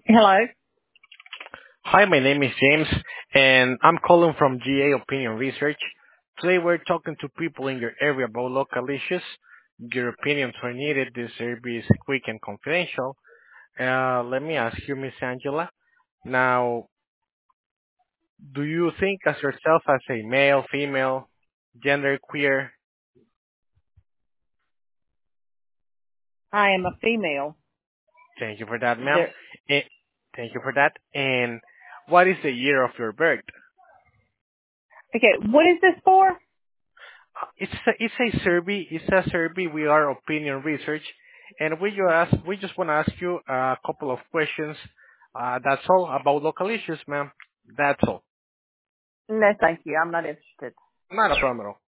Hello. Hi, my name is James, and I'm calling from GA Opinion Research. Today we're talking to people in your area about local issues. Your opinions are needed. This service is quick and confidential. Let me ask you, Miss Angela. Now, do you think as yourself as a male, female, gender queer? I am a female. Thank you for that, ma'am. There. Eh, Thank you for that. And what is the year of your birth? Okay. What is this for? It's a survey. It's a survey. We are opinion research, and we just want to ask you a couple of questions. That's all about local issues, ma'am. That's all. No, thank you. I'm not interested. Not a problem at all.